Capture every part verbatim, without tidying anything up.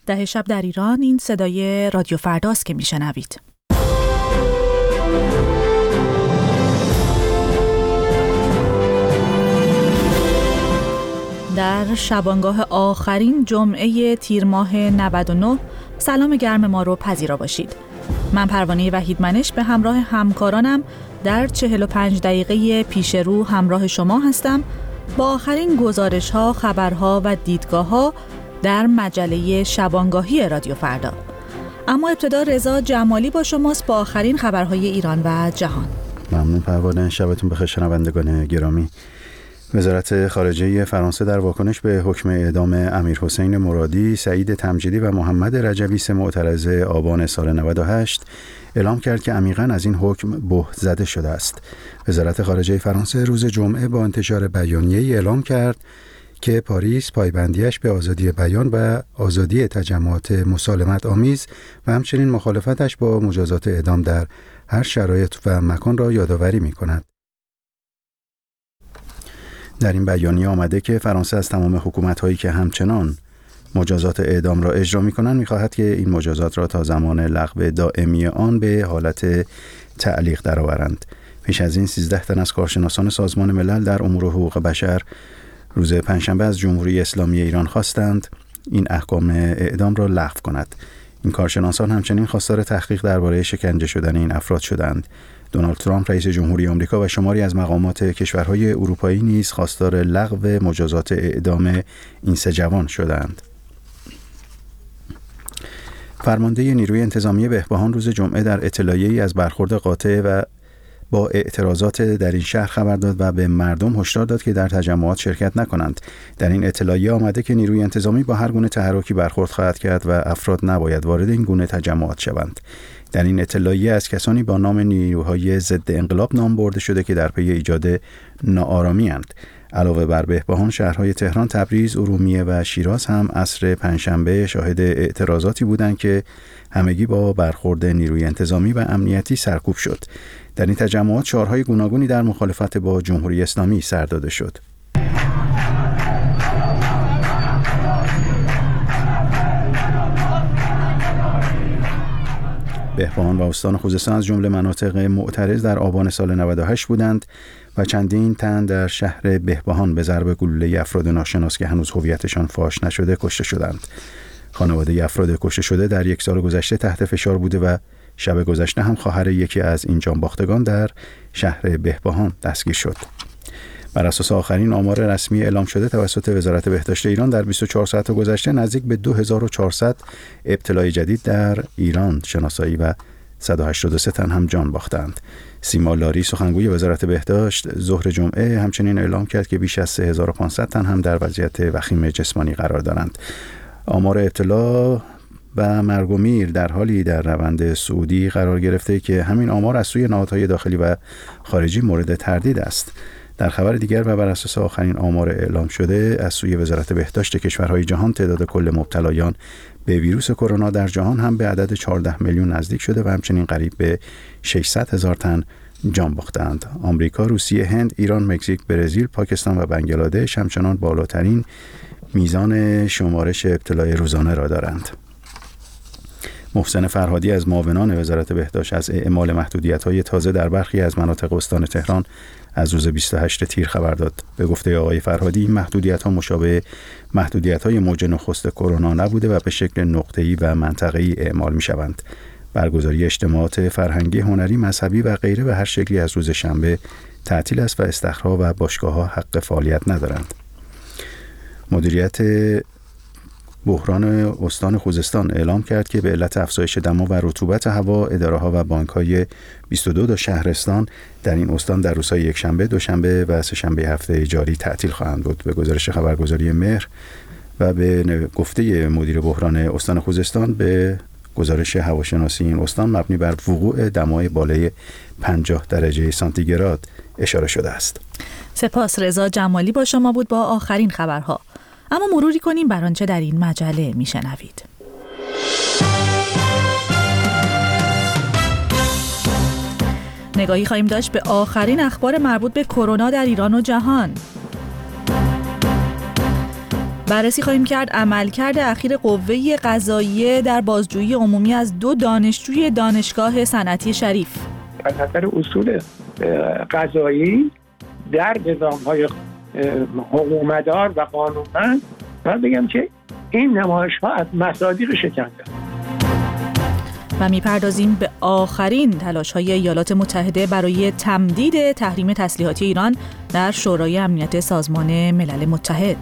ده شب در ایران. این صدای رادیو فرداست که میشنوید. در شبانگاه آخرین جمعه تیر ماه نود و نه سلام گرم ما رو پذیرا باشید. من پروانه وحیدمنش به همراه همکارانم در چهل و پنج دقیقه پیش رو همراه شما هستم با آخرین گزارش ها، خبرها و دیدگاه ها در مجله شبانگاهی رادیو فردا. اما ابتدا رضا جمالی با شماست با آخرین خبرهای ایران و جهان. ممنون پروانه، شبتون بخیر شنوندگان گرامی. وزارت خارجه فرانسه در واکنش به حکم اعدام امیرحسین مرادی، سعید تمجیدی و محمد رجوی، سه معترض آبان سال نود و هشت، اعلام کرد که عمیقاً از این حکم بهت زده شده است. وزارت خارجه فرانسه روز جمعه با انتشار بیانیه‌ای اعلام کرد که پاریس پایبندیش به آزادی بیان و آزادی تجمعات مسالمت آمیز و همچنین مخالفتش با مجازات اعدام در هر شرایط و مکان را یادآوری می‌کند. در این بیانیه آمده که فرانسه از تمام حکومت‌هایی که همچنان مجازات اعدام را اجرا می‌کنند می‌خواهد که این مجازات را تا زمان لغو دائمی آن به حالت تعلیق درآورند. پیش از این سیزده تن از کارشناسان سازمان ملل در امور حقوق بشر روز پنجشنبه از جمهوری اسلامی ایران خواستند این احکام اعدام را لغو کند. این کارشناسان همچنین خواستار تحقیق درباره شکنجه شدن این افراد شدند. دونالد ترامپ رئیس جمهوری آمریکا و شماری از مقامات کشورهای اروپایی نیز خواستار لغو مجازات اعدام این سه جوان شدند. فرمانده نیروی انتظامی بهبهان روز جمعه در اطلاعیه‌ای از برخورد قاطع و با اعتراضات در این شهر خبر داد و به مردم هشدار داد که در تجمعات شرکت نکنند. در این اطلاعیه آمده که نیروی انتظامی با هر گونه تحرکی برخورد خواهد کرد و افراد نباید وارد این گونه تجمعات شوند. در این اطلاعیه از کسانی با نام نیروهای ضد انقلاب نام برده شده که در پی ایجاد ناآرامی اند. علاوه بر بهبهان، شهرهای تهران، تبریز، ارومیه و شیراز هم عصر پنجشنبه شاهد اعتراضاتی بودند که همگی با برخورد نیروی انتظامی و امنیتی سرکوب شد. در این تجمعات شعارهای گوناگونی در مخالفت با جمهوری اسلامی سر داده شد. بهبهان و استان خوزستان از جمله مناطق معترض در آبان سال نود و هشت بودند و چندین تن در شهر بهبهان به ضرب گلوله افراد ناشناس که هنوز هویتشان فاش نشده کشته شدند. خانواده افراد کشته شده در یک سال گذشته تحت فشار بوده و شب گذشته هم خواهر یکی از این جانباختگان در شهر بهبهان دستگیر شد. بر اساس آخرین آمار رسمی اعلام شده توسط وزارت بهداشت ایران در بیست و چهار ساعت گذشته نزدیک به دو هزار و چهارصد ابتلای جدید در ایران شناسایی و صد و هشتاد و سه تن هم جان باختند. سیما لاری سخنگوی وزارت بهداشت ظهر جمعه همچنین اعلام کرد که بیش از سه هزار و پانصد تن هم در وضعیت وخیم جسمانی قرار دارند. آمار ابتلا و مرگ و میر در حالی در روند صعودی قرار گرفته که همین آمار از سوی نهادهای داخلی و خارجی مورد تردید است. در خبر دیگر و بر اساس آخرین آمار اعلام شده از سوی وزارت بهداشت کشورهای جهان، تعداد کل مبتلایان به ویروس کرونا در جهان هم به عدد چهارده میلیون نزدیک شده و همچنین قریب به ششصد هزار تن جان باختند. آمریکا، روسیه، هند، ایران، مکزیک، برزیل، پاکستان و بنگلادش همچنان بالاترین میزان شمارش ابتلای روزانه را دارند. محسن فرهادی از معاونان وزارت بهداشت از اعمال محدودیت‌های تازه در برخی از مناطق استان تهران از روز بیست و هشت تیر خبر داد. به گفته آقای فرهادی این محدودیت‌ها مشابه محدودیت‌های موج نخست کرونا نبوده و به شکل نقطه‌ای و منطقه‌ای اعمال می‌شوند. برگزاری اجتماعات فرهنگی، هنری، مذهبی و غیره به هر شکلی از روز شنبه تعطیل است و استخرها و باشگاه‌ها حق فعالیت ندارند. مدیریت بحران استان خوزستان اعلام کرد که به علت افزایش دما و رطوبت هوا، اداره‌ها و بانک‌های بیست و دو شهرستان در این استان در روزهای یکشنبه، دوشنبه و سه‌شنبه هفته جاری تعطیل خواهند بود. به گزارش خبرگزاری مهر و به گفته مدیر بحران استان خوزستان، به گزارش هواشناسی این استان مبنی بر وقوع دمای بالای پنجاه درجه سانتیگراد اشاره شده است. سپاس. رضا جمالی با شما بود با آخرین خبرها. اما مروری کنیم بر آنچه در این مجله میشنوید. نگاهی خواهیم داشت به آخرین اخبار مربوط به کرونا در ایران و جهان. بررسی خواهیم کرد عملکرد اخیر قوه قضاییه در بازجویی عمومی از دو دانشجوی دانشگاه صنعتی شریف. از نظر اصول قضایی در نظام‌های حکومتدار و قانونمند من بگم که این نمایش‌ها از مصادیق شکننده. و میپردازیم به آخرین تلاش‌های ایالات متحده برای تمدید تحریم تسلیحاتی ایران در شورای امنیت سازمان ملل متحد.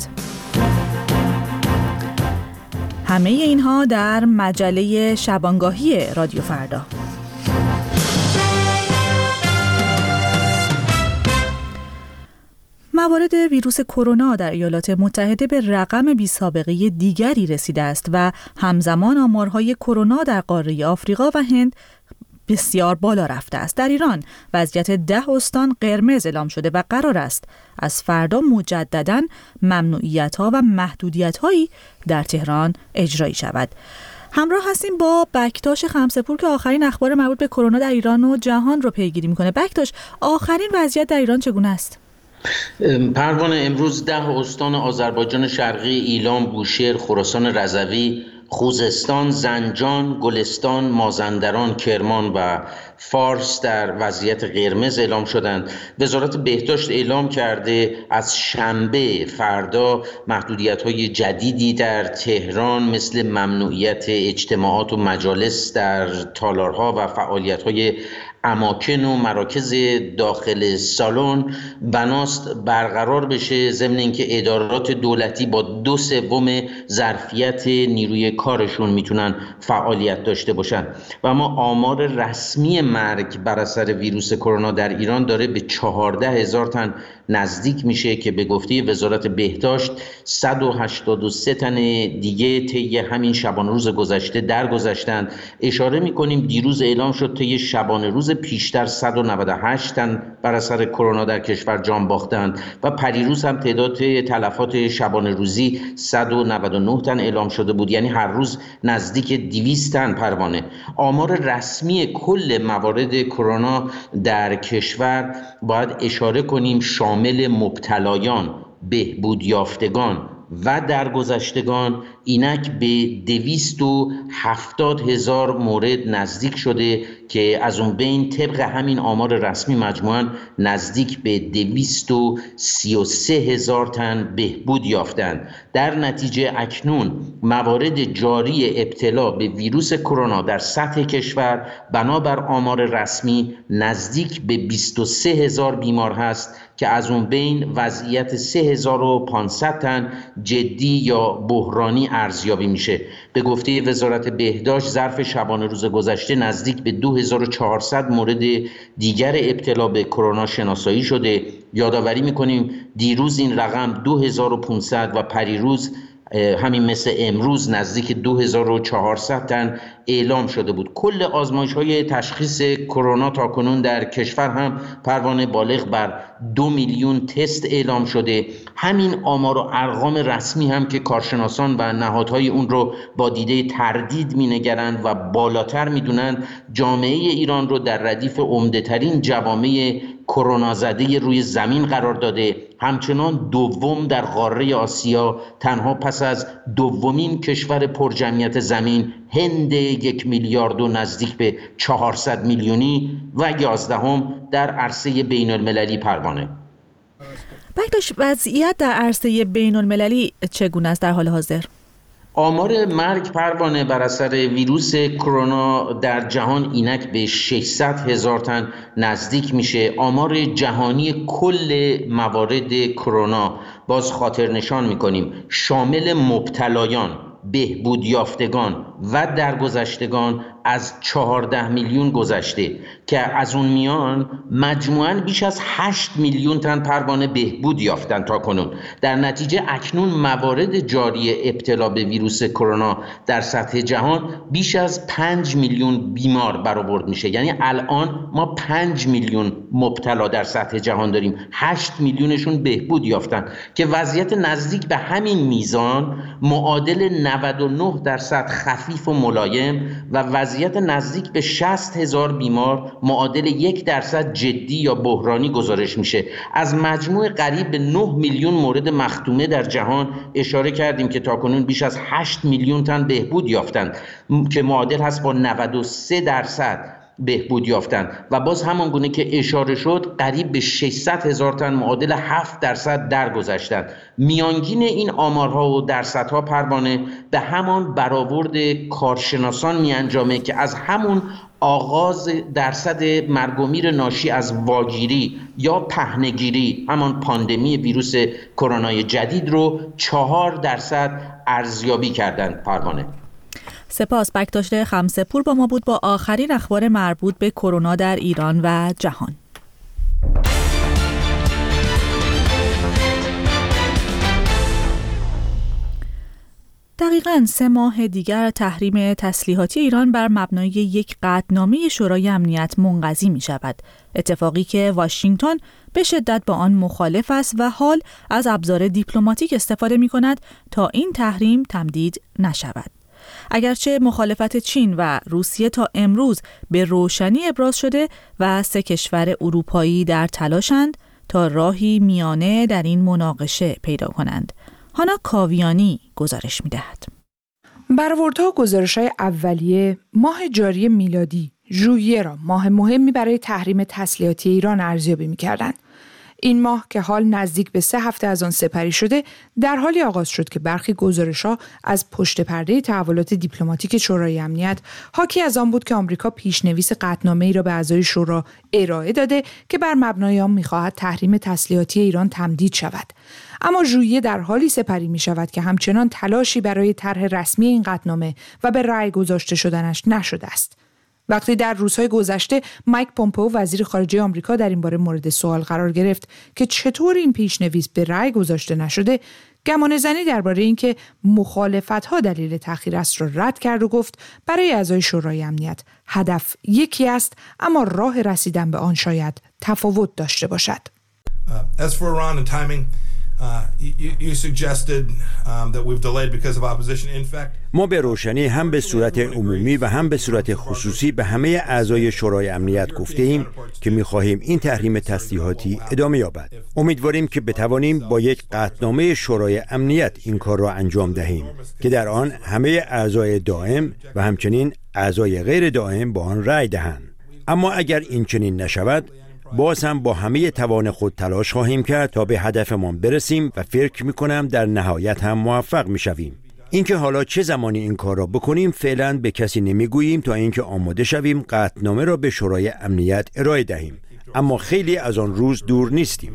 همه اینها در مجله شبانگاهی رادیو فردا. موارد ویروس کرونا در ایالات متحده به رقم بی‌سابقه دیگری رسیده است و همزمان آمارهای کرونا در قاره آفریقا و هند بسیار بالا رفته است. در ایران وضعیت ده استان قرمز اعلام شده و قرار است از فردا مجدداً ممنوعیت‌ها و محدودیت‌هایی در تهران اجرایی شود. همراه هستیم با بکتاش خمسه‌پور که آخرین اخبار مربوط به کرونا در ایران و جهان رو پیگیری می‌کنه. بکتاش، آخرین وضعیت در ایران چگونه است؟ پروانه، امروز ده استان آذربایجان شرقی، ایلام، بوشهر، خراسان رضوی، خوزستان، زنجان، گلستان، مازندران، کرمان و فارس در وضعیت قرمز اعلام شدند. وزارت بهداشت اعلام کرده از شنبه فردا محدودیت‌های جدیدی در تهران مثل ممنوعیت اجتماعات و مجالس در تالارها و فعالیت‌های اماکن و مراکز داخل سالن بناست برقرار بشه، ضمن اینکه ادارات دولتی با دو سوم ظرفیت نیروی کارشون میتونن فعالیت داشته باشن. و اما آمار رسمی مرگ بر اثر ویروس کرونا در ایران داره به چهارده هزار تن نزدیک میشه که به گفته وزارت بهداشت صد و هشتاد و سه تن دیگه طی همین شبانه روز گذشته درگذشتند. اشاره میکنیم دیروز اعلام شد طی شبانه روز پیشتر صد و نود و هشت تن بر اثر کرونا در کشور جان باختند و پریروز هم تعداد تلفات شبانه روزی صد و نود و نه تن اعلام شده بود، یعنی هر روز نزدیک دویست تن. پروانه، آمار رسمی کل موارد کرونا در کشور باید اشاره کنیم شامل مبتلایان، بهبود یافتگان و درگذشتگان اینک به دویست و هفتاد هزار مورد نزدیک شده که از اون بین طبق همین آمار رسمی مجموعاً نزدیک به دویست و سی و سه هزار تن بهبود یافتند. در نتیجه اکنون موارد جاری ابتلا به ویروس کرونا در سطح کشور بنابر آمار رسمی نزدیک به بیست و سه هزار بیمار هست که از اون بین وضعیت سه هزار و پانصد تن جدی یا بحرانی ارزیابی میشه. به گفته وزارت بهداشت ظرف شبانه روز گذشته نزدیک به دو هزار و چهارصد مورد دیگر ابتلا به کرونا شناسایی شده. یادآوری میکنیم دیروز این رقم دو هزار و پانصد و پریروز همین مثل امروز نزدیک دو هزار و چهارصد تن اعلام شده بود. کل آزمایش‌های تشخیص کرونا تا کنون در کشور هم پروانه بالغ بر دو میلیون تست اعلام شده. همین آمار و ارقام رسمی هم که کارشناسان و نهادهای اون رو با دیده تردید می‌نگرند و بالاتر می‌دونند جامعه ایران رو در ردیف عمده‌ترین جوامع کرونا زده روی زمین قرار داده. همچنان دوم در قاره آسیا، تنها پس از دومین کشور پرجمعیت زمین هند یک میلیارد و نزدیک به چهارصد میلیونی و یازدهم در عرصه بین المللی. پروانه، بکتاش، وضعیت در عرصه بین المللی چگونه است در حال حاضر؟ آمار مرگ پروانه بر اثر ویروس کرونا در جهان اینک به ششصد هزار تن نزدیک میشه. آمار جهانی کل موارد کرونا باز خاطر نشان میکنیم شامل مبتلایان، بهبود یافتگان و درگذشتگان از چهارده میلیون گذشته که از اون میان مجموعاً بیش از هشت میلیون تن پروانه بهبود یافتن تا کنون. در نتیجه اکنون موارد جاری ابتلا به ویروس کرونا در سطح جهان بیش از پنج میلیون بیمار برآورد میشه، یعنی الان ما پنج میلیون مبتلا در سطح جهان داریم، هشت میلیونشون بهبود یافتن که وضعیت نزدیک به همین میزان معادل نود و نه درصد خفیف و ملایم و وضعیت نزدیک به شصت هزار بیمار معادل یک درصد جدی یا بحرانی گزارش میشه. از مجموع قریب به نه میلیون مورد مختومه در جهان اشاره کردیم که تاکنون بیش از هشت میلیون تن بهبود یافتند که معادل هست با نود و سه درصد بهبود یافتن و باز همان گونه که اشاره شد قریب به ششصد هزار تن معادل هفت درصد درگذشتن. میانگین این آمارها و درصدها پروانه به همان برآورد کارشناسان می انجامه که از همون آغاز درصد مرگ و میر ناشی از واگیری یا پهنگیری، همان پاندمی ویروس کرونای جدید رو چهار درصد ارزیابی کردند. پروانه سپاس. بکتاش خمسه‌پور با ما بود با آخرین اخبار مربوط به کرونا در ایران و جهان. دقیقاً سه ماه دیگر تحریم تسلیحاتی ایران بر مبنای یک قطعنامه شورای امنیت منقضی می شود. اتفاقی که واشنگتن به شدت با آن مخالف است و حال از ابزار دیپلماتیک استفاده می کند تا این تحریم تمدید نشود. اگرچه مخالفت چین و روسیه تا امروز به روشنی ابراز شده و سه کشور اروپایی در تلاشند تا راهی میانه در این مناقشه پیدا کنند. هانا کاویانی گزارش می‌دهد. برآوردها و گزارش‌های اولیه ماه جاری میلادی ژوئیه را ماه مهمی برای تحریم تسلیحاتی ایران ارزیابی می‌کردند. این ماه که حال نزدیک به سه هفته از آن سپری شده، در حالی آغاز شد که برخی گزارش‌ها از پشت پرده تحولات دیپلماتیک شورای امنیت حاکی از آن بود که آمریکا پیشنویس قطعنامه‌ای را به اعضای شورا ارائه داده که بر مبنای آن می‌خواهد تحریم تسلیحاتی ایران تمدید شود. اما ژوئیه در حالی سپری می‌شود که همچنان تلاشی برای طرح رسمی این قطعنامه و به رأی گذاشته شدنش نشده است. وقتی در روزهای گذشته مایک پومپئو وزیر خارجه آمریکا در این باره مورد سوال قرار گرفت که چطور این پیشنویس به رأی گذاشته نشده، گمانه‌زنی درباره اینکه مخالفت‌ها دلیل تأخیر است را رد کرد و گفت برای اعضای شورای امنیت هدف یکی است، اما راه رسیدن به آن شاید تفاوت داشته باشد. Uh, as for Iran and timing, Uh, you, you suggested um, that we've delayed because of opposition. In fact, ما به روشنی هم به صورت عمومی و هم به صورت خصوصی به همه اعضای شورای امنیت گفته ایم که می‌خواهیم این تحریم تسلیحاتی ادامه یابد. امیدواریم که بتوانیم با یک قطعنامه شورای امنیت این کار را انجام دهیم که در آن همه اعضای دائم و همچنین اعضای غیر دائم با آن رأی دهند. اما اگر این چنین نشود، باز هم با همه توان خود تلاش خواهیم کرد تا به هدفمان برسیم و فکر می‌کنم در نهایت هم موفق می‌شویم. اینکه حالا چه زمانی این کار را بکنیم فعلا به کسی نمیگوییم تا اینکه آماده شویم قطعنامه را به شورای امنیت ارائه دهیم، اما خیلی از آن روز دور نیستیم.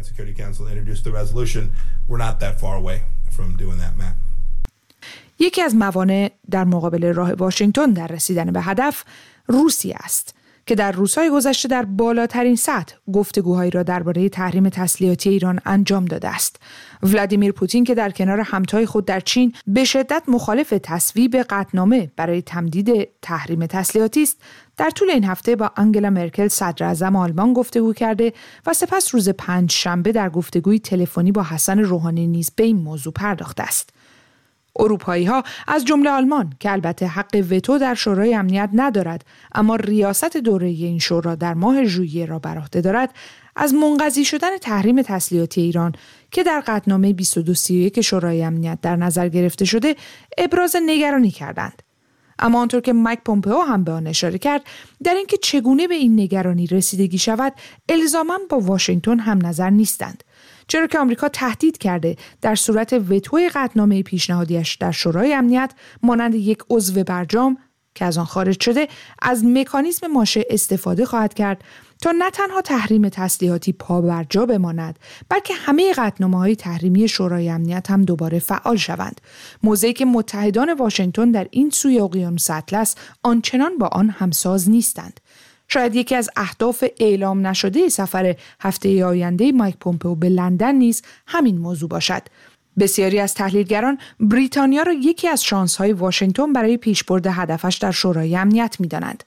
یکی از موانع در مقابل راه واشنگتن در رسیدن به هدف روسیه است که در روزهای گذشته در بالاترین سطح گفتگوهایی را درباره تحریم تسلیحاتی ایران انجام داده است. ولادیمیر پوتین که در کنار همتای خود در چین به شدت مخالف تصویب قطعنامه برای تمدید تحریم تسلیحاتی است، در طول این هفته با آنگلا مرکل صدر اعظم آلمان گفتگو کرده و سپس روز پنج شنبه در گفتگوی تلفنی با حسن روحانی نیز به این موضوع پرداخته است. اروپایی‌ها از جمله آلمان که البته حق وتو در شورای امنیت ندارد اما ریاست دوره این شورا در ماه ژوئیه را بر عهده دارد، از منقضی شدن تحریم تسلیحاتی ایران که در قطعنامه بیست و دو سی و یک شورای امنیت در نظر گرفته شده ابراز نگرانی کردند. اما آنطور که مایک پومپئو هم به آن اشاره کرد، در اینکه چگونه به این نگرانی رسیدگی شود الزاماً با واشنگتن هم نظر نیستند، چرا که آمریکا تهدید کرده در صورت وتوی قطعنامه پیشنهادیش در شورای امنیت مانند یک عضو برجام که از آن خارج شده از مکانیزم ماشه استفاده خواهد کرد تا نه تنها تحریم تسلیحاتی پا بر جا بماند، بلکه همه قطعنامه‌های تحریمی شورای امنیت هم دوباره فعال شوند. موضعی که متحدان واشنگتن در این سوی اقیانوس اطلس آنچنان با آن همساز نیستند. شاید یکی از اهداف اعلام نشده سفر هفته آینده مایک پومپئو به لندن نیز همین موضوع باشد. بسیاری از تحلیلگران بریتانیا را یکی از شانس‌های واشنگتن برای پیشبرد هدفش در شورای امنیت می‌دانند.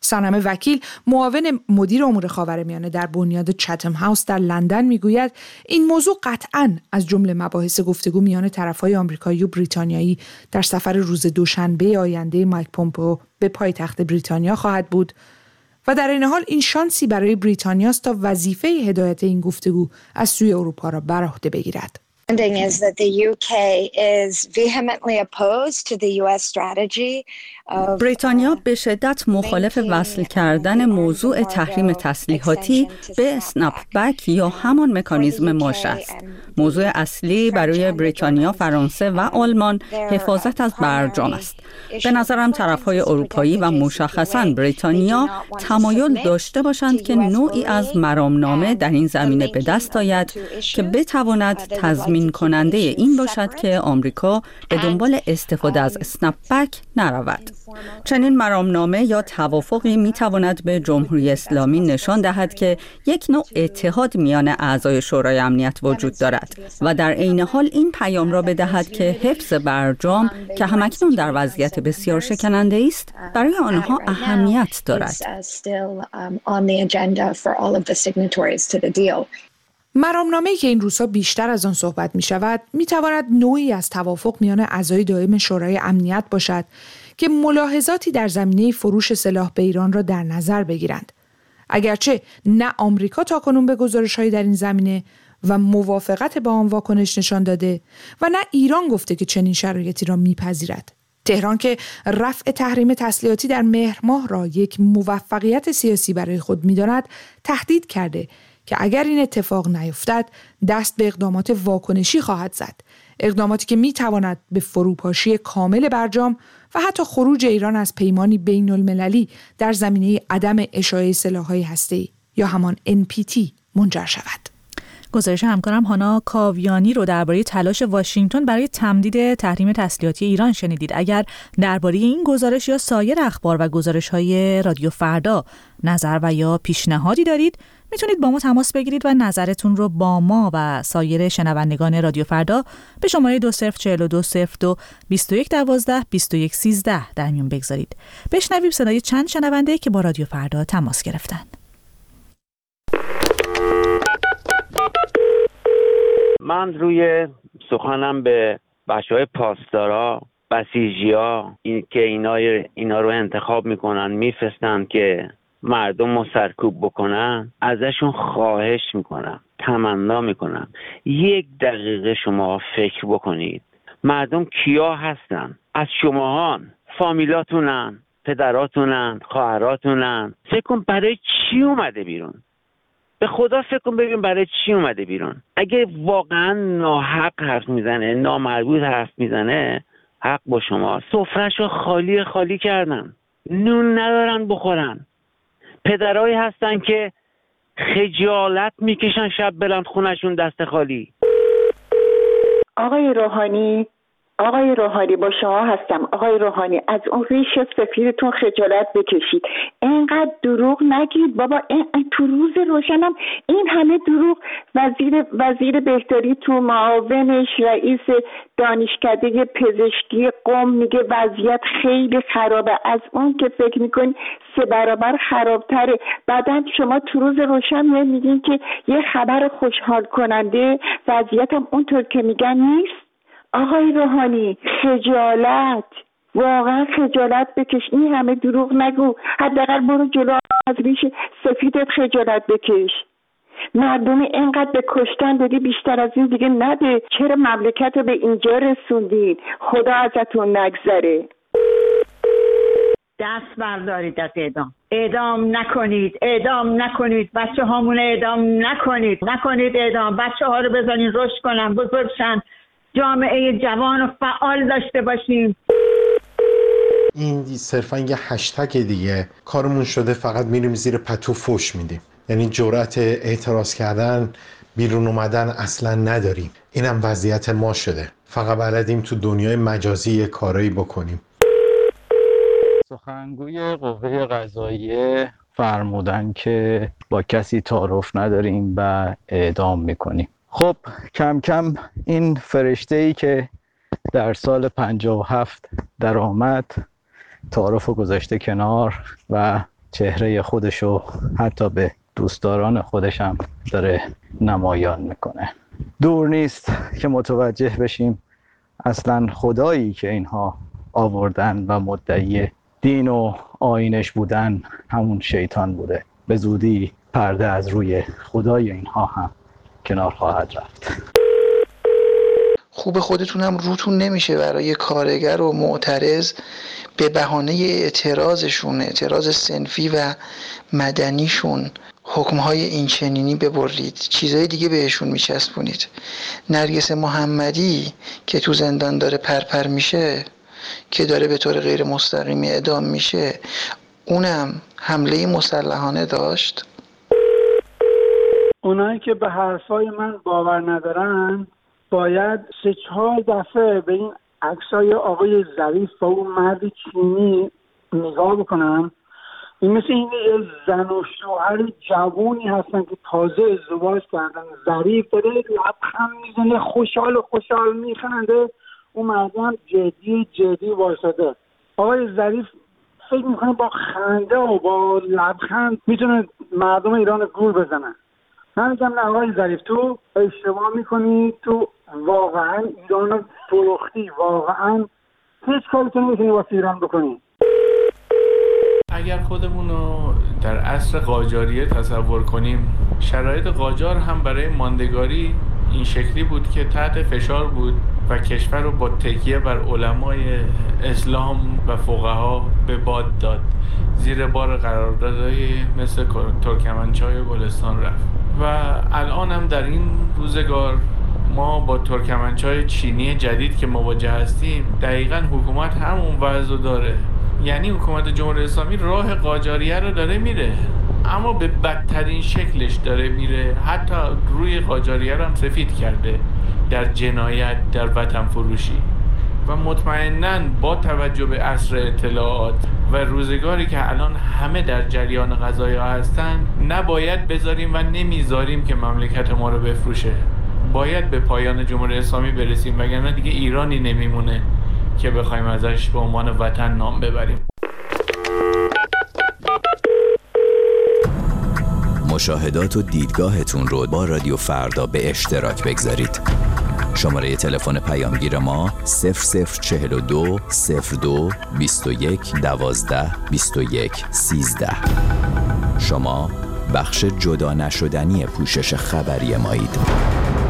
سانم وکیل، معاون مدیر امور خاورمیانه در بنیاد چتم هاوس در لندن میگوید این موضوع قطعاً از جمله مباحث گفتگو میان طرفهای آمریکایی و بریتانیایی در سفر روز دوشنبه آینده مایک پومپئو به پایتخت بریتانیا خواهد بود و در این حال این شانسی برای بریتانیا است تا وظیفه هدایت این گفتگو از سوی اروپا را بر عهده بگیرد. is that the U K is vehemently opposed to the U S strategy of بریتانیا به شدت مخالف وصل کردن موضوع تحریم تسلیحاتی به اسنپ بک یا همان مکانیزم ماش است. موضوع اصلی برای بریتانیا، فرانسه و آلمان حفاظت از برجام است. به نظرم طرف‌های اروپایی و مشخصاً بریتانیا تمایل داشته باشند که نوعی از مرامنامه در این زمینه به دست آید که بتواند تضمین کننده این باشد که آمریکا به دنبال استفاده از اسنپ بک نرود. چنین مرامنامه یا توافقی میتواند به جمهوری اسلامی نشان دهد که یک نوع اتحاد میان اعضای شورای امنیت وجود دارد و در عین حال این پیام را بدهد که حفظ برجام که همکنون در وضعیت بسیار شکننده است برای آنها اهمیت دارد. مرامنامه‌ای که این روزها بیشتر از آن صحبت می شود می تواند نوعی از توافق میان اعضای دائم شورای امنیت باشد که ملاحظاتی در زمینه فروش سلاح به ایران را در نظر بگیرند. اگرچه نه آمریکا تاکنون به گزارش‌هایی در این زمینه و موافقت با آن واکنش نشان داده و نه ایران گفته که چنین شرایطی را میپذیرد. تهران که رفع تحریم تسلیحاتی در مهر ماه را یک موفقیت سیاسی برای خود می‌داند، تهدید کرده که اگر این اتفاق نیفتد دست به اقدامات واکنشی خواهد زد، اقداماتی که میتواند به فروپاشی کامل برجام و حتی خروج ایران از پیمانی بین المللی در زمینه عدم اشاعه سلاح‌های هسته‌ای یا همان ان پی تی منجر شود. گزارش همکارم هانا کاویانی رو درباره تلاش واشنگتن برای تمدید تحریم تسلیحاتی ایران شنیدید. اگر درباره این گزارش یا سایر اخبار و گزارش‌های رادیو فردا نظر و یا پیشنهادی دارید، میتونید با ما تماس بگیرید و نظرتون رو با ما و سایر شنوندگان رادیو فردا به شماره دو صفر چهل و دو صفر دو بیست و یک دوازده بیست و یک سیزده در میون بگذارید. بشنویم صدای چند شنونده که با رادیو فردا تماس گرفتن. من روی سخنم به بچهای پاسدارا، بسیجیا، این که اینا اینا رو انتخاب میکنن میفرستن که مردم رو سرکوب بکنن، ازشون خواهش میکنم، تمنا میکنم یک دقیقه شما فکر بکنید مردم کیا هستن؟ از شماهان، فامیلاتونن، پدراتونن، خواهراتونن. فکر کن برای چی اومده بیرون؟ به خدا فکر کن ببین برای چی اومده بیرون. اگه واقعا ناحق حرف میزنه، نامربوط حرف میزنه، حق با شما. سفره‌شو خالی خالی کردن، نون ندارن بخورن. پدرایی هستن که خجالت میکشن شب بلند خونشون دست خالی. آقای روحانی، آقای روحانی با شما هستم. آقای روحانی از اون ریش سفیدتون خجالت بکشید. اینقدر دروغ نگید بابا. این تو روز روشنم این همه دروغ. وزیر وزیر بهداری تو معاونش رئیس دانشکده پزشکی قم میگه وضعیت خیلی خرابه. از اون که فکر میکنی سه برابر خرابتره. بعدن شما تو روز روشن میگین که یه خبر خوشحال کننده، وضعیتم اونطور که میگن نیست. آقای روحانی خجالت، واقعا خجالت بکش. این همه دروغ نگو. حداقل برو جلو، از ریش سفیدت خجالت بکش. مردم اینقدر به کشتن دادی، بیشتر از این دیگه نده. چرا مملکت رو به اینجا رسوندین؟ خدا ازتون نگذره. دست بردارید از اعدام. اعدام نکنید، اعدام نکنید، بچه هامون اعدام نکنید، نکنید اعدام. بچه ها رو بذارین رشد کنن، بزرگ شن، جامعه جوان و فعال داشته باشیم. این صرفا یه هشتگ دیگه. کارمون شده فقط میریم زیر پتو فوش میدیم. یعنی جرأت اعتراض کردن، بیرون اومدن اصلا نداریم. اینم وضعیت ما شده. فقط بلدیم تو دنیای مجازی یه کارایی بکنیم. سخنگوی قوه قضاییه فرمودن که با کسی تعارف نداریم و اعدام میکنیم. خب کم کم این فرشته‌ای که در سال پنجاه و هفت در آمد تعارف رو گذاشته کنار و چهره خودشو حتی به دوستداران خودش هم داره نمایان میکنه. دور نیست که متوجه بشیم اصلا خدایی که اینها آوردن و مدعی دین و آیینش بودن همون شیطان بوده. به زودی پرده از روی خدای اینها هم کنار خواهد رفت. خوب خودتونم روتون نمیشه برای کارگر و معترض به بهانه اعتراضشون، اعتراض صنفی و مدنیشون، حکمهای این چنینی ببرید، چیزای دیگه بهشون میچسبونید. نرگس محمدی که تو زندان داره پرپر میشه، که داره به طور غیر مستقیمی اعدام میشه، اونم حمله مسلحانه داشت. اونایی که به حرفای من باور ندارن باید سه چهار دفعه به این عکسای آقای ظریف و اون مرد چینی نگاه بکنن. این مثل این زن و شوهر جوونی هستن که تازه ازدواج کردن. ظریف داره لبخند میزنه، خوشحال و خوشحال میخنده، اون مردم جدی جدی وایساده. آقای ظریف فکر میکنه با خنده و با لبخند میتونه مردم ایران گول بزنن. من میگم نه آقای ظریف، تو اشتباه میکنی، تو واقعا ایران رو فروختی، واقعا هیچ کاری تو نمیتونی واسه ایران بکنی. اگر خودمون رو در عصر قاجاریه تصور کنیم، شرایط قاجار هم برای ماندگاری این شکلی بود که تحت فشار بود و کشور رو با تکیه بر علمای اسلام و فقها به باد داد، زیر بار قراردادهای مثل ترکمنچای گلستان رفت. و الان هم در این روزگار ما با ترکمنچای چینی جدید که مواجه هستیم، دقیقاً حکومت همون وضع داره. یعنی حکومت جمهوری اسلامی راه قاجاریه رو داره میره، اما به بدترین شکلش داره میره. حتی روی قاجاریه رو هم سفید کرده در جنایت، در وطن فروشی. و مطمئناً با توجه به عصر اطلاعات و روزگاری که الان همه در جریان قضایا هستن، نباید بذاریم و نمیذاریم که مملکت ما رو بفروشه. باید به پایان جمهوری اسلامی برسیم، وگرنه دیگه ایرانی نمیمونه که بخوایم ازش به عنوان وطن نام ببریم. مشاهدات و دیدگاهتون رو با رادیو فردا به اشتراک بگذارید. شماره تلفن پیامگیر ما صفر صفر چهل و دو صفر دو بیست و یک دوازده بیست و یک سیزده. شما بخش جدا نشدنی پوشش خبری مایید.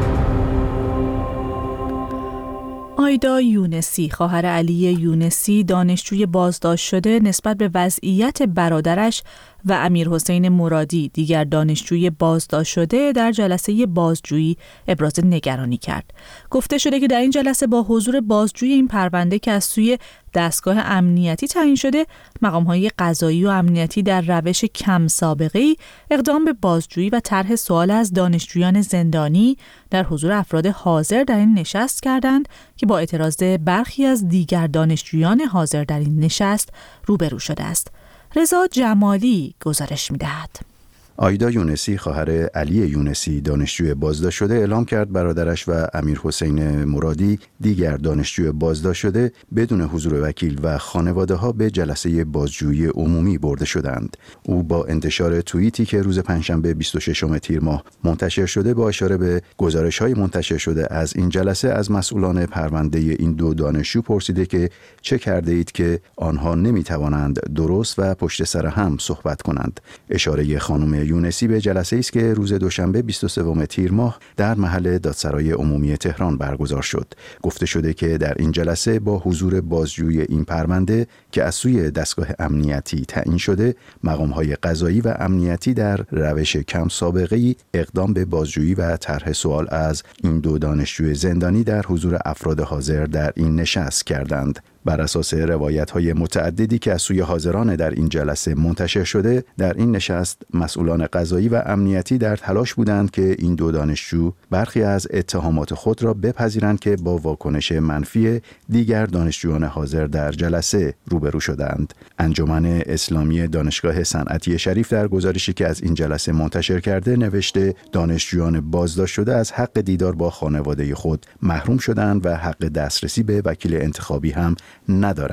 آیدا یونسی، خواهر علی یونسی، دانشجوی بازداشت شده نسبت به وضعیت برادرش و امیرحسین مرادی، دیگر دانشجوی بازداشت شده، در جلسه بازجویی ابراز نگرانی کرد. گفته شده که در این جلسه با حضور بازجوی این پرونده که از سوی دستگاه امنیتی تعیین شده، مقام‌های قضایی و امنیتی در روش کم سابقه‌ای اقدام به بازجویی و طرح سوال از دانشجویان زندانی در حضور افراد حاضر در این نشست کردند که با اعتراض برخی از دیگر دانشجویان حاضر در این نشست روبرو شده است. رضا جمالی گزارش می‌دهد. آیدا یونسی، خواهر علی یونسی، دانشجوی بازداشت شده، اعلام کرد برادرش و امیرحسین مرادی، دیگر دانشجوی بازداشت شده، بدون حضور وکیل و خانواده‌ها به جلسه بازجویی عمومی برده شدند. او با انتشار توییتی که روز پنجشنبه بیست و ششم تیر ماه منتشر شده، با اشاره به گزارش‌های منتشر شده از این جلسه، از مسئولان پرونده این دو دانشجو پرسیده که چه کرده اید که آنها نمی‌توانند درست و پشت سر هم صحبت کنند. اشاره خانم یونسی به جلسه است که روز دوشنبه بیست و سوم تیر ماه در محل دادسرای عمومی تهران برگزار شد. گفته شده که در این جلسه با حضور بازجوی این پرونده که از سوی دستگاه امنیتی تعیین شده، مقام‌های قضایی و امنیتی در روش کم سابقه‌ای اقدام به بازجویی و طرح سوال از این دو دانشجوی زندانی در حضور افراد حاضر در این نشست کردند. بر اساس روایت‌های متعددی که از سوی حاضران در این جلسه منتشر شده، در این نشست مسئولان قضایی و امنیتی در تلاش بودند که این دو دانشجو برخی از اتهامات خود را بپذیرند که با واکنش منفی دیگر دانشجویان حاضر در جلسه روبرو شدند. انجمن اسلامی دانشگاه صنعتی شریف در گزارشی که از این جلسه منتشر کرده نوشته دانشجویان بازداشت شده از حق دیدار با خانواده خود محروم شدند و حق دسترسی به وکیل انتخابی هم ندارند.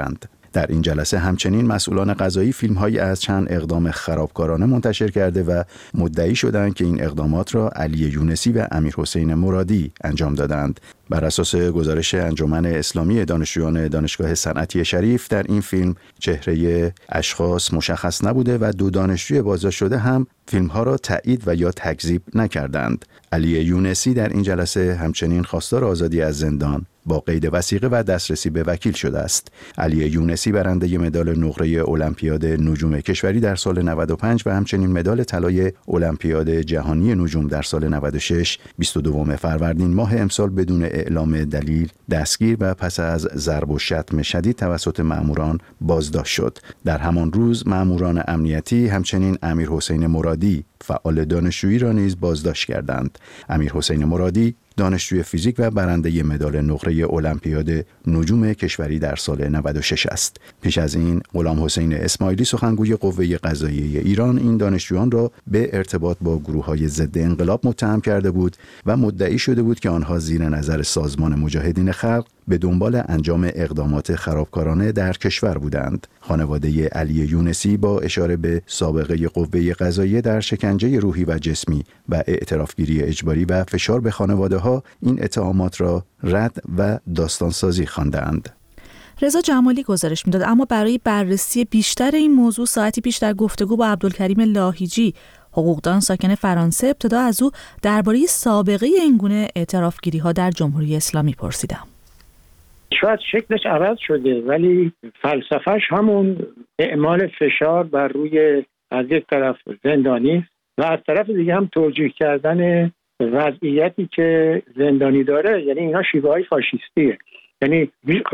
در این جلسه همچنین مسئولان قضایی فیلم‌هایی از چند اقدام خرابکارانه منتشر کرده و مدعی شدند که این اقدامات را علی یونسی و امیرحسین مرادی انجام دادند. بر اساس گزارش انجمن اسلامی دانشجویان دانشگاه صنعتی شریف در این فیلم چهره اشخاص مشخص نبوده و دو دانشجوی بازداشت شده هم فیلم‌ها را تایید و یا تکذیب نکردند. علی یونسی در این جلسه همچنین خواستار آزادی از زندان با قید وثیقه و دسترسی به وکیل شده است. علی یونسی برنده مدال نقره المپیاد نجوم کشوری در سال نود و پنج و همچنین مدال طلای المپیاد جهانی نجوم در سال نود و شش بیست و دو فروردین ماه امسال بدون اعلام دلیل دستگیر و پس از ضرب و شتم شدید توسط مأموران بازداشت شد. در همان روز مأموران امنیتی همچنین امیرحسین مرادی فعال دانشجویی را نیز بازداشت کردند. امیرحسین مرادی دانشجوی فیزیک و برنده مدال نقره المپیاد نجوم کشوری در سال نود و شش است. پیش از این غلام حسین اسماعیلی سخنگوی قوه قضاییه ایران این دانشجویان را به ارتباط با گروه‌های ضد انقلاب متهم کرده بود و مدعی شده بود که آنها زیر نظر سازمان مجاهدین خلق به دنبال انجام اقدامات خرابکارانه در کشور بودند. خانواده علی یونسی با اشاره به سابقه قوه قضاییه در شکنجه روحی و جسمی و اعترافگیری اجباری و فشار به خانواده‌ها این اتهامات را رد و داستانسازی خواندند. رضا جمالی گزارش میداد. اما برای بررسی بیشتر این موضوع ساعتی پیش در گفتگو با عبدالکریم لاهیجی حقوقدان ساکن فرانسه ابتدا از او درباره سابقه این گونه اعترافگیری‌ها در جمهوری اسلامی پرسیدم. شاید شکلش عوض شده ولی فلسفهش همون اعمال فشار بر روی از یک طرف زندانی و از طرف دیگه هم توجیه کردن وضعیتی که زندانی داره. یعنی اینا شیوه های فاشیستیه. یعنی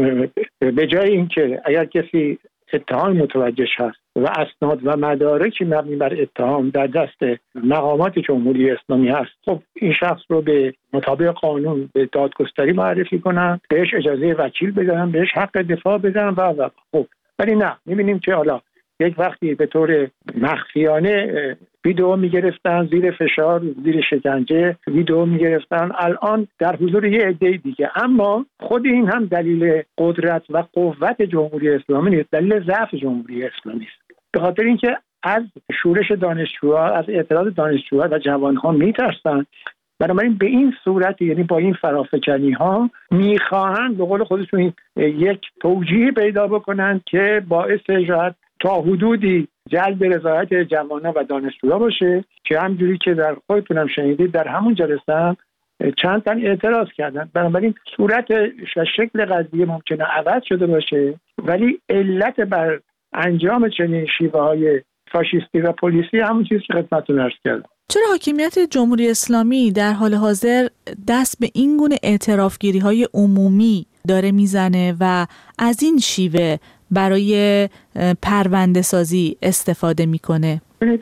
به جای اینکه اگر کسی اتهام متوجه هست و اسناد و مدارکی مبنی بر اتهام در دست مقامات جمهوری اسلامی هست، خب این شخص رو به مطابق قانون به دادگستری معرفی کنن، بهش اجازه وکیل بدن، بهش حق دفاع بدن و و خب ولی نه، می‌بینیم که حالا یک وقتی به طور مخفیانه ویدئو میگرفتن، زیر فشار، زیر شکنجه ویدئو میگرفتن، الان در حضور یه عده دیگه. اما خود این هم دلیل قدرت و قوت جمهوری اسلامی نیست، دلیل ضعف جمهوری اسلامی است. به خاطر اینکه از شورش دانشجوها، از اعتراض دانشجوها و جوانها میترسن. بنابراین به این صورت، یعنی با این فرافکنی ها میخواهند به قول خودشون یک توجیه پیدا بکنن که باعث شاید تا حدودی جلب رضایت جوانان و دانشجوها باشه، که همجوری که در خودتونم شنیدید در همون جلسه هم چند تن اعتراض کردن. بنابراین صورت و شکل قضیه ممکنه عوض شده باشه ولی علت بر انجام چنین شیوه های فاشیستی و پلیسی همون چیزی که خدمتتون عرض کردم. چرا حاکمیت جمهوری اسلامی در حال حاضر دست به این گونه اعترافگیری های عمومی داره میزنه و از این شیوه برای پرونده سازی استفاده میکنه؟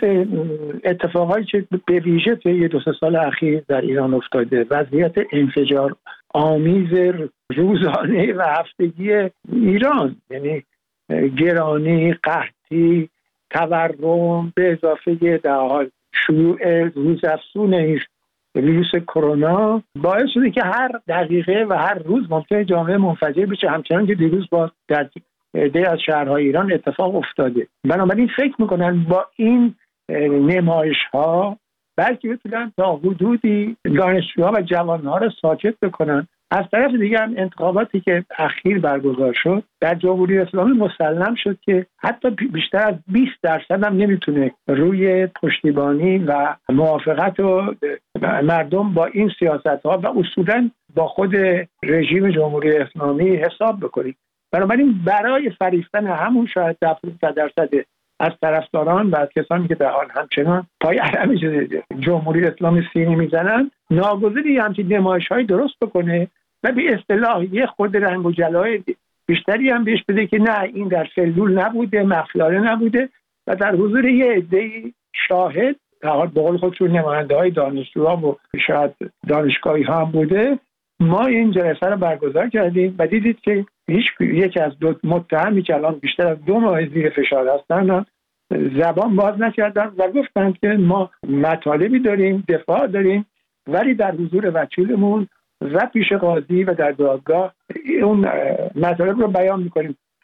اتفاقایی که به ویژه طی دو سه سال اخیر در ایران افتاده، وضعیت انفجار آمیز روزانه و هفتگی ایران، یعنی گرانی، قحطی، تورم به اضافه در حال شیوع روزافزون این ویروس کرونا باعث شده که هر دقیقه و هر روز ممکنه جامعه منفجر بشه، همچنان که دیروز با در عده از شهرهای ایران اتفاق افتاده. بنابراین فکر میکنن با این نمایش ها بلکه بتونن تا حدودی دانشجوها و جوانها را ساکت بکنن. از طرف دیگه هم انتخاباتی که اخیر برگزار شد در جمهوری اسلامی مسلم شد که حتی بیشتر از بیست درصد هم نمیتونه روی پشتیبانی و موافقت و مردم با این سیاست ها و اصولا با خود رژیم جمهوری اسلامی حساب بکنید. بنابراین برای فریفتن همون شاید صد درصد از طرفداران و از کسانی که در حال همچنان پای علم جمهوری اسلامی سینی میزنن، ناگزیری همچین نمایش‌های درست بکنه و به اصطلاح یه خود رنگ و جلای بیشتری هم بهش بده که نه این در سلول نبوده، مخفیانه نبوده و در حضور یه عده‌ای شاهد در حال به قول خودشون نماینده‌های دانشجوها و شاید دانشگاهی ها هم بوده، ما این جلسه رو برگزار کردیم و دیدید که هیچ یکی از دو متهمی که الان بیشتر از دو ماه زیر فشار هستن زبان باز نکردن و گفتن که ما مطالبی داریم، دفاع داریم، ولی در حضور وکیلمون و پیش قاضی و در دادگاه اون مطالب رو بیان میکنیم.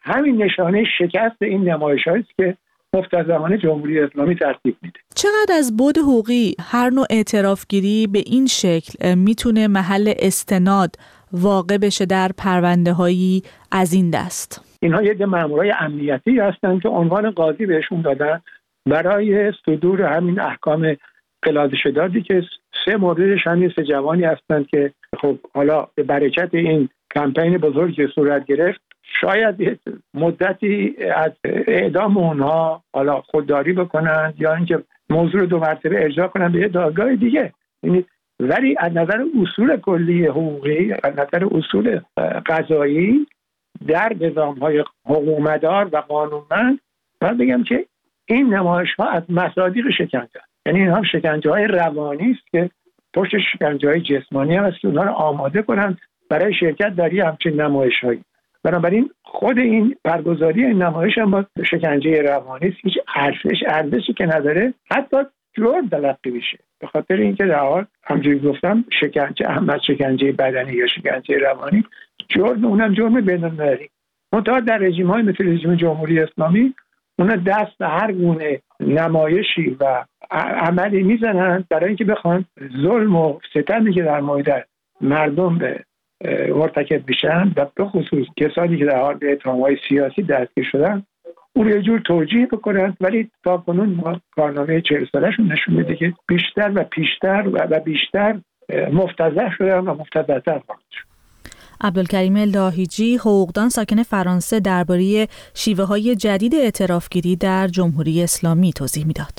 همین نشانه شکست این نمایش‌هایی است که مفتزهانه جمهوری اسلامی ترتیب میده. چقدر از بعد حقوقی هر نوع اعترافگیری به این شکل میتونه محل استناد واقع بشه در پرونده‌هایی از این دست؟ اینها یه مامورای امنیتی هستند که عنوان قاضی بهشون دادن برای صدور همین احکام قلاده شدادی که سه موردش همین سه جوانی هستند که خب حالا به برکت این کمپین بزرگی که صورت گرفت شاید مدتی از اعدام اونها حالا خودداری بکنن یا اینکه موضوع رو دو مرتبه ارجاع کنن به یه دادگاه دیگه. یعنی ولی از نظر اصول کلی حقوقی، از نظر اصول قضایی در نظام‌های حقوق‌مدار و قانونمند من بگم که این نمایش‌ها از مصادیق شکنجه، یعنی اینها شکنجه‌های روانی است که پشت شکنجه‌های جسمانی هم است، اونها رو آماده کنن برای شرکت در یه همچین نمایش‌هایی. بنابراین خود این برگزاری این نمایش هم با شکنجه روانی است، هیچ ارزش ارزشی که نداره، حتی جرم تلقی میشه، به خاطر اینکه در حال همونجوری گفتم شکنجه اهم از شکنجه بدنی یا شکنجه روانی جرم، اونم جرم بین‌المللی. منتها در رژیم‌های مثل رژیم جمهوری اسلامی اونا دست به هر گونه نمایشی و عملی میزنن برای اینکه بخوان ظلم و ستمی که در مورد مردم به مرتکب میشن و به خصوص کسانی که در حال به اتهام‌های سیاسی دستگیر شدن اون رو یه جور توجیه بکنن، ولی تا کنون کارنامه چهل سالشون نشون میده که بیشتر و پیشتر و بیشتر مفتضح شدن و مفتضح‌تر خواهند شد. عبدالکریم لاهیجی، حقوقدان ساکن فرانسه، درباره شیوه‌های جدید اعترافگیری در جمهوری اسلامی توضیح میداد.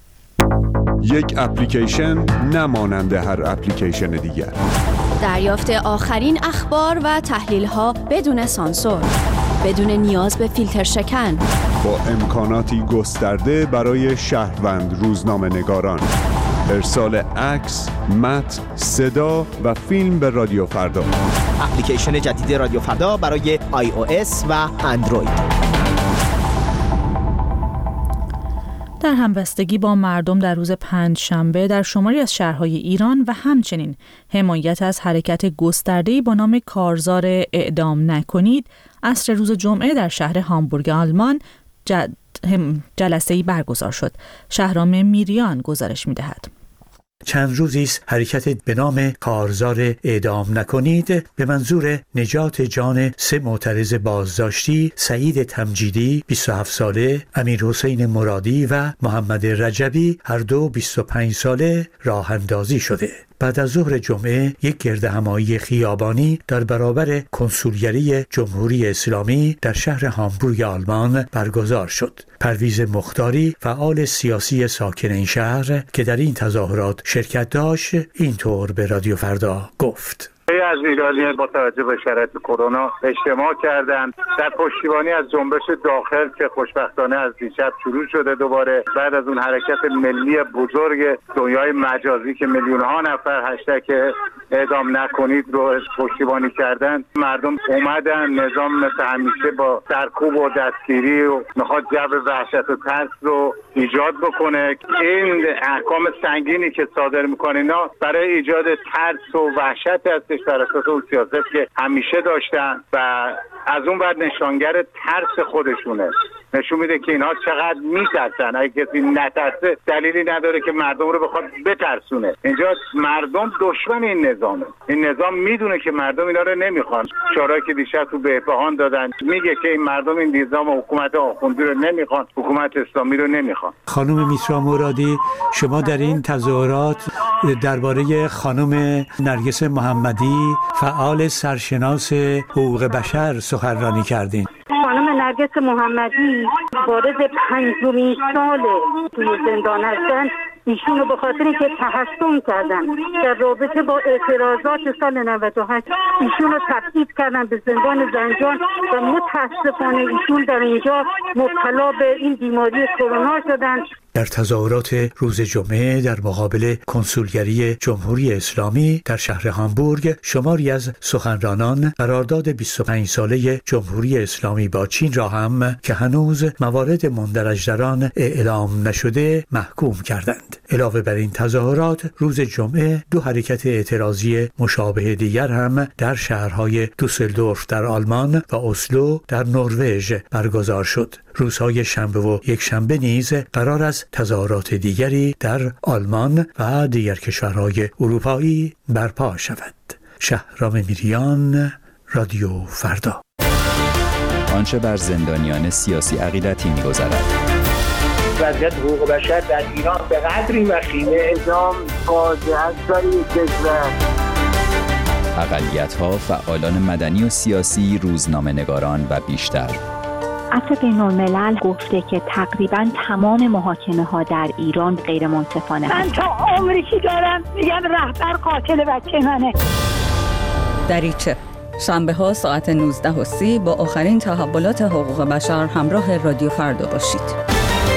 یک اپلیکیشن نمانند هر اپلیکیشن دیگر. دریافت آخرین اخبار و تحلیل‌ها بدون سانسور، بدون نیاز به فیلتر شکن، با امکاناتی گسترده برای شهروند روزنامه‌نگاران. ارسال عکس، متن، صدا و فیلم به رادیو فردا. اپلیکیشن جدید رادیو فردا برای آی او اس و اندروید. در همبستگی با مردم در روز پنجشنبه در شماری از شهرهای ایران و همچنین حمایت از حرکت گسترده‌ای با نام کارزار اعدام نکنید، عصر روز جمعه در شهر هامبورگ آلمان جلسه‌ای برگزار شد. شهرام میریان گزارش می‌دهد. چند روزی است حرکت به نام کارزار اعدام نکنید به منظور نجات جان سه معترض بازداشتی، سعید تمجیدی بیست و هفت ساله، امیر حسین مرادی و محمد رجبی هر دو بیست و پنج ساله راه اندازی شده. بعد از ظهر جمعه یک گردهمایی خیابانی در برابر کنسولگری جمهوری اسلامی در شهر هامبورگ آلمان برگزار شد. پرویز مختاری، فعال سیاسی ساکن این شهر که در این تظاهرات شرکت داشت، اینطور به رادیو فردا گفت: از ایرانیان با توجه به شرایط کرونا اجتماع کردند در پشتیبانی از جنبش داخل که خوشبختانه از دیشب شروع شده دوباره، بعد از اون حرکت ملی بزرگ دنیای مجازی که میلیون ها نفر هشتگ اعدام نکنید رو پشتیبانی کردن، مردم اومدن، نظام مثل همیشه با سرکوب و دستگیری و میخواد جو وحشت و ترس رو ایجاد بکنه. این احکام سنگینی که صادر میکنه اینا برای ایجاد ترس و وحشت هستش توسط اون سیاست که همیشه داشتن و از اون بعد نشانگر ترس خودشونه، نشون میده که اینها چقدر میترسن. اگه کسی نترسه دلیلی نداره که مردم رو بخواد بترسونه. اینجا مردم دشمن این نظامه، این نظام میدونه که مردم اینا رو نمیخوان. شورایی که دیشب تو بهبهان دادن میگه که این مردم این نظام و حکومت آخوندی رو نمیخوان، حکومت اسلامی رو نمیخوان. خانم میسرا مرادی، شما در این تظاهرات درباره خانم نرگس محمدی، فعال سرشناس حقوق بشر، سخنرانی کردین. خانم نرگس محمدی وارد پنجمین سال توی زندان هستن. ایشون رو به خاطر اینکه تحصن کردن در رابطه با اعتراضات سال نود و هشت ایشون رو تبعید کردن به زندان زنجان و متاسفانه ایشون در اینجا مبتلا به این بیماری کرونا شدن. در تظاهرات روز جمعه در مقابل کنسولگری جمهوری اسلامی در شهر هامبورگ، شماری از سخنرانان قرارداد بیست و پنج ساله جمهوری اسلامی با چین را هم که هنوز موارد مندرج در آن اعلام نشده محکوم کردند. علاوه بر این تظاهرات، روز جمعه دو حرکت اعتراضی مشابه دیگر هم در شهرهای دوسلدورف در آلمان و اسلو در نروژ برگزار شد. روزهای شنبه و یک شنبه نیز قرار است تظاهرات دیگری در آلمان و دیگر کشورهای اروپایی برپا شود. شهرام میریان، رادیو فردا. آنچه بر زندانیان سیاسی عقیدتی می‌گذرد. وضعیت حقوق بشر در ایران به قدری وخیمه اعدام فاجعه برای کشور. اقلیت‌ها، فعالان مدنی و سیاسی، روزنامه‌نگاران و بیشتر. عفو بین‌الملل گفته که تقریباً تمام محاکمه‌ها در ایران غیر منصفانه من تا عمری که دارم میگم رهبر قاتل بچه منه. دریچه شنبه ها ساعت نوزده و سی با آخرین تحولات حقوق بشر همراه رادیو فردا باشید.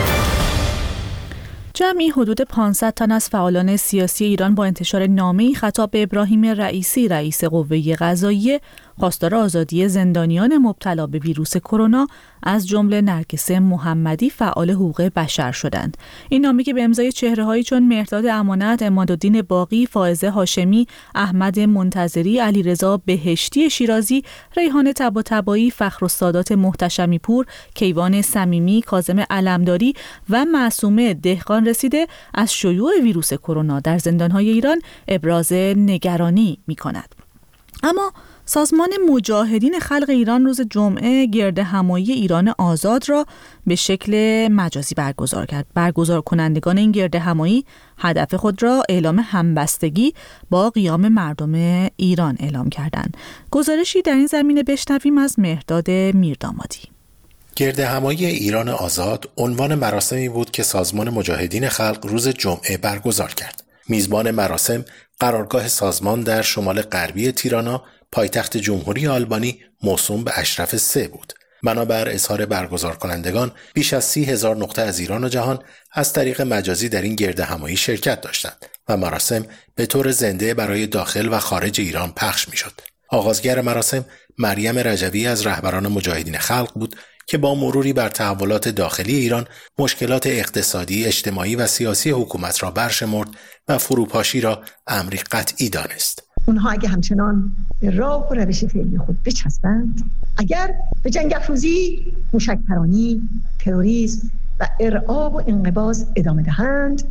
جمعی حدود پانصد تن از فعالان سیاسی ایران با انتشار نامه‌ای خطاب به ابراهیم رئیسی رئیس قوه قضاییه خواستار آزادی زندانیان مبتلا به ویروس کرونا از جمله نرگس محمدی فعال حقوق بشر شدند. این نامه که به امضای چهره‌هایی چون مهرداد امانت، عمادالدین باقی، فائزه هاشمی، احمد منتظری، علیرضا بهشتی شیرازی، ریحان طباطبایی، فخرالسادات محتشمی پور، کیوان صمیمی، کاظم علمداری و معصومه دهقان رسیده، از شیوع ویروس کرونا در زندان‌های ایران ابراز نگرانی می‌کند. اما سازمان مجاهدین خلق ایران روز جمعه گرد همایی ایران آزاد را به شکل مجازی برگزار کرد. برگزار کنندگان این گرد همایی هدف خود را اعلام همبستگی با قیام مردم ایران اعلام کردند. گزارشی در این زمینه بشنویم از مهرداد میردامادی. گرد همایی ایران آزاد عنوان مراسمی بود که سازمان مجاهدین خلق روز جمعه برگزار کرد. میزبان مراسم قرارگاه سازمان در شمال غربی تیرانا، پایتخت جمهوری آلبانی، موسوم به اشرف سه بود. بنابر اظهار برگزار کنندگان، بیش از سی هزار نقطه از ایران و جهان از طریق مجازی در این گرد همایی شرکت داشتند و مراسم به طور زنده برای داخل و خارج ایران پخش می شد. آغازگر مراسم مریم رجوی از رهبران مجاهدین خلق بود که با مروری بر تحولات داخلی ایران، مشکلات اقتصادی، اجتماعی و سیاسی حکومت را برشمرد و فروپاشی را امری قطعی دانست. اونها اگه همچنان به راه و روش فعلی خود بچسبند، اگر به جنگ افروزی، موشک‌پرانی، تروریسم و ارعاب و انقباض ادامه دهند،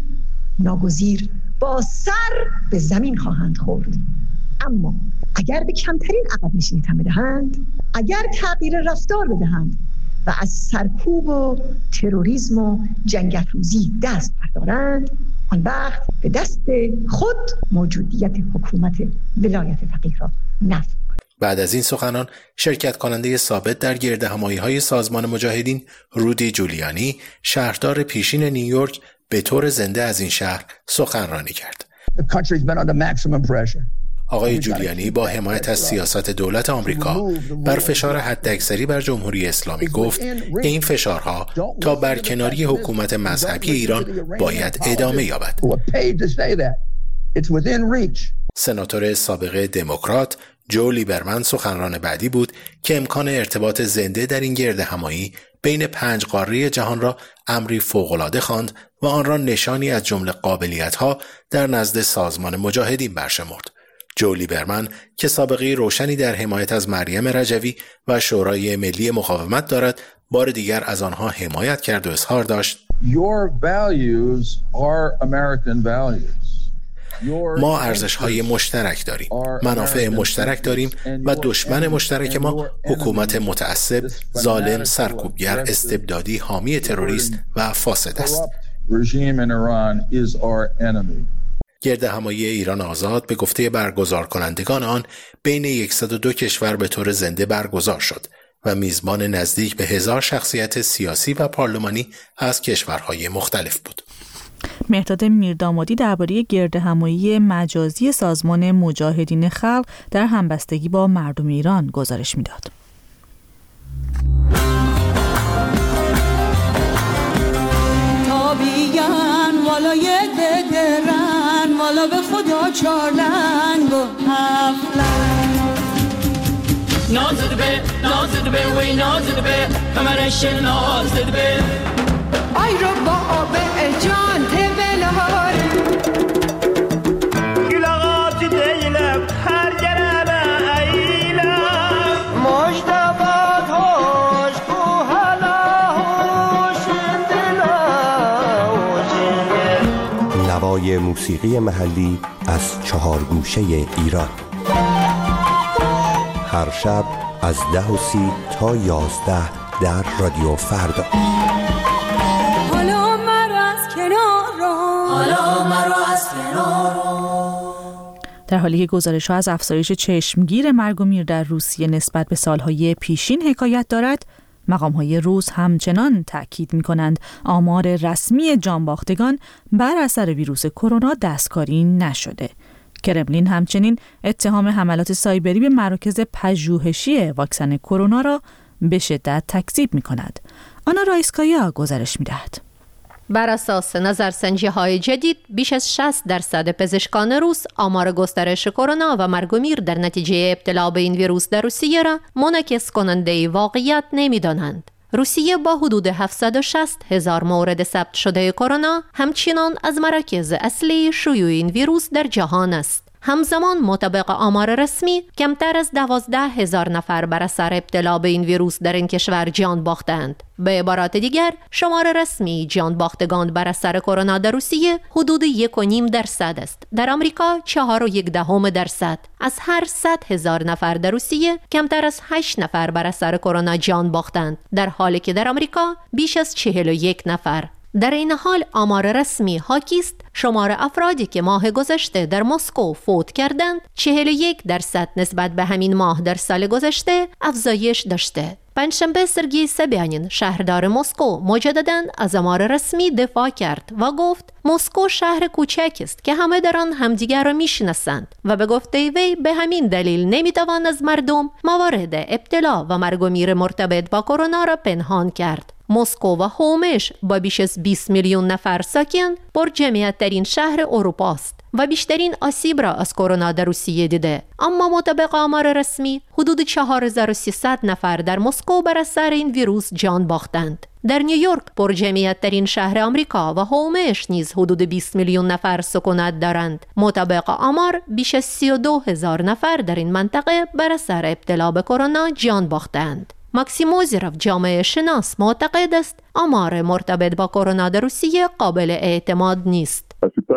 ناگزیر با سر به زمین خواهند خورد. اما اگر به کمترین عقب نشینی تن بدهند، اگر تغییر رفتار بدهند و از سرکوب و تروریسم و جنگ افروزی دست بردارند، آن وقت به دست خود موجودیت حکومت ولایت فقیه را نفی کنند. بعد از این سخنان، شرکت کننده ثابت در گرد همایی‌های سازمان مجاهدین، رودی جولیانی، شهردار پیشین نیویورک، به طور زنده از این شهر سخنرانی کرد. آقای جولیانی با حمایت از سیاست دولت آمریکا بر فشار حداکثری بر جمهوری اسلامی گفت که این فشارها تا برکناری حکومت مذهبی ایران باید ادامه یابد. سناتور سابق دموکرات جو لیبرمن سخنران بعدی بود که امکان ارتباط زنده در این گرد همایی بین پنج قاره جهان را امری فوق‌العاده خواند و آن را نشانی از جمله قابلیت‌ها در نزد سازمان مجاهدین برشمرد. جو لیبرمن که سابقه روشنی در حمایت از مریم رجوی و شورای ملی مقاومت دارد، بار دیگر از آنها حمایت کرد و اظهار داشت Your values are American values. ما ارزش‌های مشترک داریم، منافع مشترک داریم و دشمن مشترک ما حکومت متعصب، ظالم، سرکوبگر، استبدادی، حامی تروریست و فاسد است. گرد همایی ایران آزاد به گفته برگزار کنندگان آن بین صد و دو کشور به طور زنده برگزار شد و میزبان نزدیک به هزار شخصیت سیاسی و پارلمانی از کشورهای مختلف بود. مهرداد میردامادی درباره گرد همایی مجازی سازمان مجاهدین خلق در همبستگی با مردم ایران گزارش میداد. تابیان والای ددرن والا به خدا چارلنگ و هفلنگ نازد به نازد به وی نازد به کمرش نازد به آی رو با آب جان تبلهاره نوای موسیقی محلی از چهار گوشه ایران. هر شب از ده و سی تا یازده در رادیو فردا. حالا مرا از کنار رو، حالا مرا از کنار رو. در حالی که گزارش‌ها از افزایش چشمگیر مرگ و میر در روسیه نسبت به سالهای پیشین حکایت دارد، مقام‌های روس همچنان تأکید می‌کنند آمار رسمی جانباختگان بر اثر ویروس کرونا دستکاری نشده. کرملین همچنین اتهام حملات سایبری به مراکز پژوهشی واکسن کرونا را به شدت تکذیب می‌کند. آنا رایسکایا گزارش می‌دهد. بر اساس نظرسنجی‌های جدید، بیش از شصت درصد پزشکان روس آمار گسترش کرونا و مرگ و میر در نتیجه ابتلا به این ویروس در روسیه را منعکس کننده واقعیت نمی‌دانند. روسیه با حدود هفتصد و شصت هزار مورد ثبت شده کرونا همچنان از مراکز اصلی شیوع این ویروس در جهان است. همزمان مطابق آمار رسمی کمتر از دوازده هزار نفر بر اثر ابتلا به این ویروس در این کشور جان باختند. به عبارات دیگر، شمار رسمی جان باختگان بر اثر کرونا در روسیه حدود یک و نیم درصد است. در آمریکا چهار و یک دهم درصد. از هر صد هزار نفر در روسیه کمتر از هشت نفر بر اثر کرونا جان باختند، در حالی که در آمریکا بیش از چهل و یک نفر. در این حال آمار رسمی حاکی است شمار افرادی که ماه گذشته در مسکو فوت کردند چهل و یک درصد نسبت به همین ماه در سال گذشته افزایش داشته. پنجشنبه سرگئی سبیانین شهردار مسکو مجدداً از آمار رسمی دفاع کرد و گفت مسکو شهر کوچک است که همه در آن همدیگر را میشناسند و به گفته وی به همین دلیل نمیتوان از مردم موارد ابتلا و مرگ و میر مرتبط با کرونا را پنهان کرد. مسکو و هومش با بیش از بیست میلیون نفر ساکن پر جمعیت ترین شهر اروپا است و بیشترین آسیب را از کرونا در روسیه دیده. اما مطابق آمار رسمی حدود چهار هزار و سیصد نفر در مسکو بر اثر این ویروس جان باختند. در نیویورک پر جمعیت ترین شهر آمریکا و هومش نیز حدود بیست میلیون نفر سکونت دارند. مطابق آمار بیش از سی و دو هزار نفر در این منطقه بر اثر ابتلا به کرونا جان باختند. ماکسیم اوزیروف جامعه شناس معتقد است آمار مرتبط با کرونا در روسیه قابل اعتماد نیست.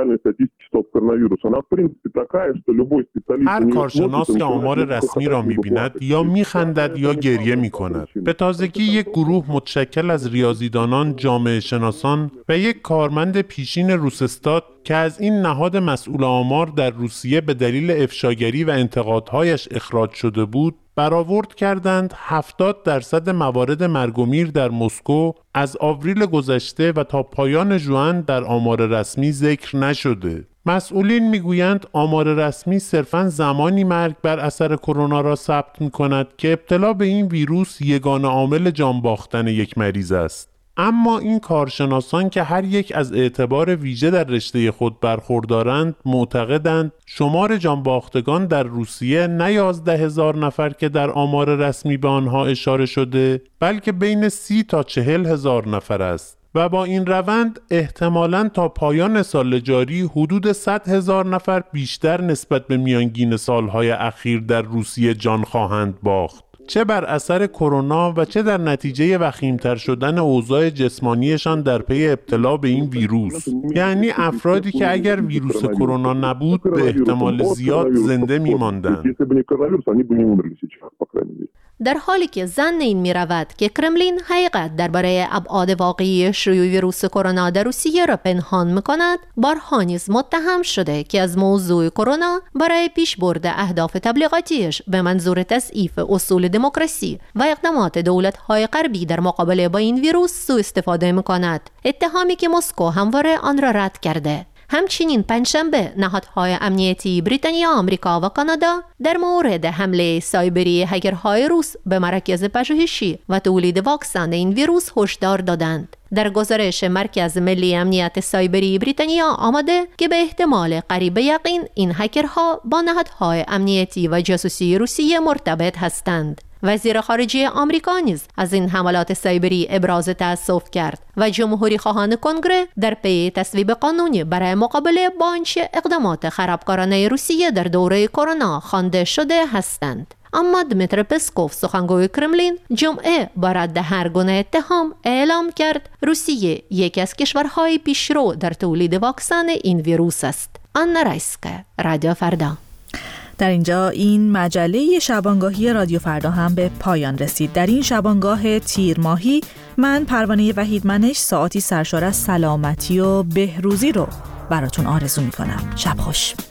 هر کارشناس که آمار رسمی را می‌بیند یا می‌خندد یا گریه می‌کند. به تازگی یک گروه متشکل از ریاضیدانان، جامعه شناسان و یک کارمند پیشین روسستات که از این نهاد مسئول آمار در روسیه به دلیل افشاگری و انتقادهایش اخراج شده بود، برآورد کردند هفتاد درصد موارد مرگ و میر در مسکو از آوریل گذشته و تا پایان ژوئن در آمار رسمی ذکر نشده. مسئولین میگویند آمار رسمی صرفاً زمانی مرگ بر اثر کرونا را ثبت می‌کند که ابتلا به این ویروس یگانه عامل جان باختن یک مریض است. اما این کارشناسان که هر یک از اعتبار ویژه در رشته خود برخوردارند معتقدند شمار جانباختگان در روسیه نه یازده هزار نفر که در آمار رسمی به آنها اشاره شده، بلکه بین سی تا چهل هزار نفر است و با این روند احتمالاً تا پایان سال جاری حدود صد هزار نفر بیشتر نسبت به میانگین سالهای اخیر در روسیه جان خواهند باخت، چه بر اثر کرونا و چه در نتیجه وخیمتر شدن اوضاع جسمانیشان در پی ابتلا به این ویروس. یعنی افرادی که اگر ویروس کرونا نبود به احتمال زیاد زنده می‌ماندند. در حالی که ظن این می رود که کرملین حقیقت درباره ابعاد واقعی شیوع ویروس کرونا در روسیه را پنهان می کند، بارها نیز متهم شده که از موضوع کرونا برای پیشبرد اهداف تبلیغاتیش به منظور تضعیف اصول دموکراسی و اقدامات دولت‌های غربی در مقابله با این ویروس سوء استفاده می کند، اتهامی که مسکو همواره آن را رد کرده. همچنین پنجشنبه نهادهای امنیتی بریتانیا، آمریکا و کانادا در مورد حمله سایبری هکرهای روس به مراکز پژوهشی و تولید واکسن این ویروس هشدار دادند. در گزارش مرکز ملی امنیت سایبری بریتانیا آمده که به احتمال قریب یقین این هکرها با نهادهای امنیتی و جاسوسی روسیه مرتبط هستند. وزیر خارجه آمریکا نیز از این حملات سایبری ابراز تأسف کرد و جمهوری خواهان کنگره در پی تصویب قانونی برای مقابله با آنچه اقدامات خرابکارانه روسیه در دوره کرونا خوانده شده هستند. اما دمیتر پسکوف سخنگوی کرملین جمعه با رد هر گونه اتهام اعلام کرد روسیه یکی از کشورهای پیشرو در تولید واکسن این ویروس است. آنا رایسکا، رادیو فردا. در اینجا این مجله شبانگاهی رادیو فردا هم به پایان رسید. در این شبانگاه تیر ماهی من پروانه وحیدمنش ساعتی سرشار از سلامتی و بهروزی رو براتون آرزو میکنم. شب خوش.